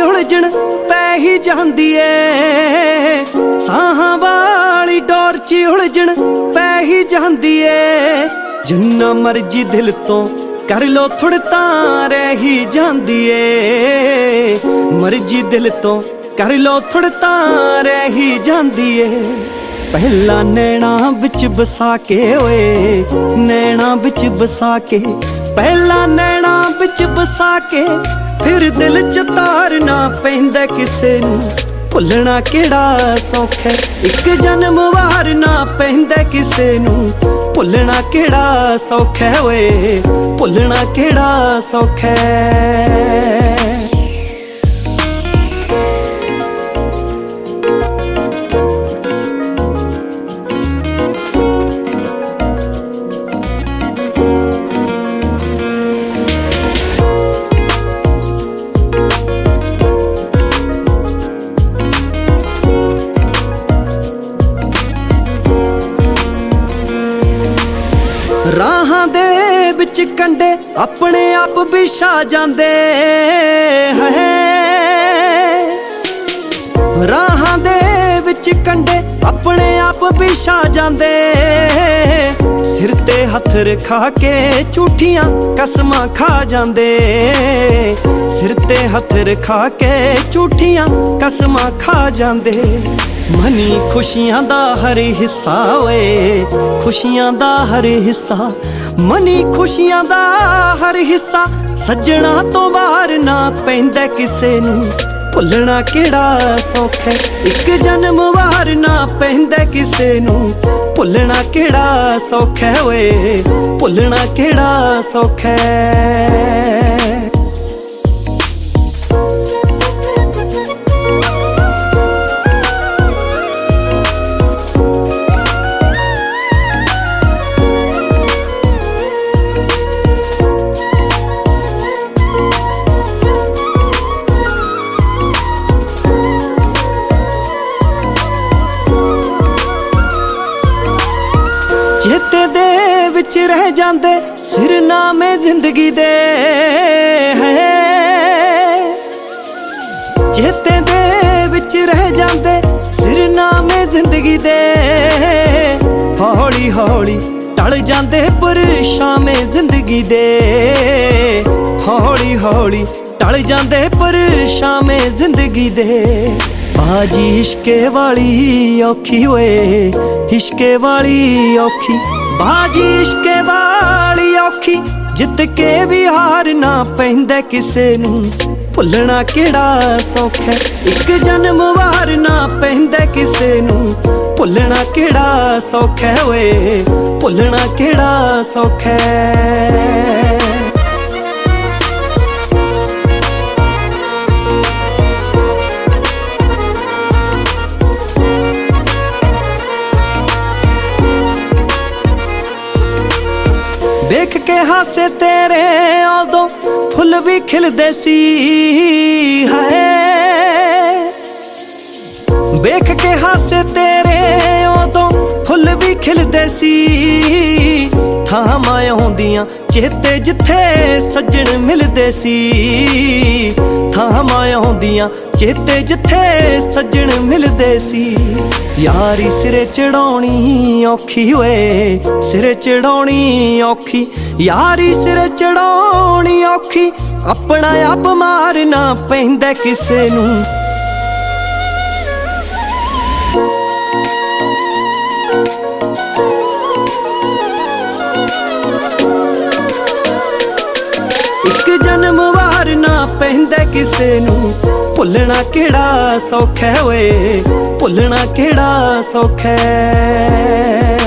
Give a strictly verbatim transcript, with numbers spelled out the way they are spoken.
उलझण पै ही जांदी ए, साहां वाली डोर च उलझण पै ही जांदी ए। जिन्ना मर्जी दिल तो कर लो थोड़ तां रह ही जांदी ए, मर्जी दिल तो कर लो थोड़ तां रह ही जांदी ए। पहला नैना बिच बसा के ओए, नैना बिच बसा के, पहला नैना बिच बसा के, फिर दिल च तारना पैंदा किसे नू, भुलना केड़ा सौखा, एक जन्म वारना पैंदा किसे नू, भुलना केड़ा सौखा ओए, भुलना केड़ा सौखा। राहां दे विच कंडे अपने आप बिछा जांदे है, राहां दे विच कंडे अपने आप बिछा जांदे, सिर ते हथ रखा के झूठियां कसमां खा जांदे, सिर ते हथ रखा के झूठियां कसमां खा जांदे। मनी खुशियां दा हर हिस्सा ओए, खुशियां दा हर हिस्सा, मनी खुशियां दा हर हिस्सा, सज्जणा तो बाहर ना पैंदा किसे नू, भुलना केड़ा सौखा, एक जन्म वार ना पैंदा किसे नू, भुलना केड़ा सौखा ओए, भुलना केड़ा सौखा। चेते दे विच रह जांदे सिरनामे जिंदगी दे है, चेते दे विच रह जांदे सिरनामे जिंदगी दे, हौली हौली टल जांदे परछामे जिंदगी दे, हौली हौली टल जांदे परछामे जिंदगी दे। बाजी इश्के वाली औखी ओए, इश्के वाली औखी, बाजी इश्के वाली औखी, जित के भी हार ना पैंदा किसे नू, भुलना केड़ा सौखा, एक जन्म वार ना पैंदा किसे नू, भुलना केड़ा सौखा ओए, भुलना केड़ा सौखा। देख के हासे तेरे उदों फुल भी खिलदे सी है, देख के हासे तेरे उदों फुल भी खिलदे सी, थामां आउंदियां चेते जिथे सज्जण मिलदे सी, थामां आउंदियां चेते जिथे सज्जण मिलदे सी। यारी सिरे चढ़ाउणी औखी ओए, सिरे चढ़ाउणी औखी, यारी सिरे चढ़ाउणी औखी, अपना आप मारना पैंदा किसे नू, एक जन्म वार ना पैंदा किसे नू, भुलना केड़ा सौखा ओए, भुलना केड़ा सौखा।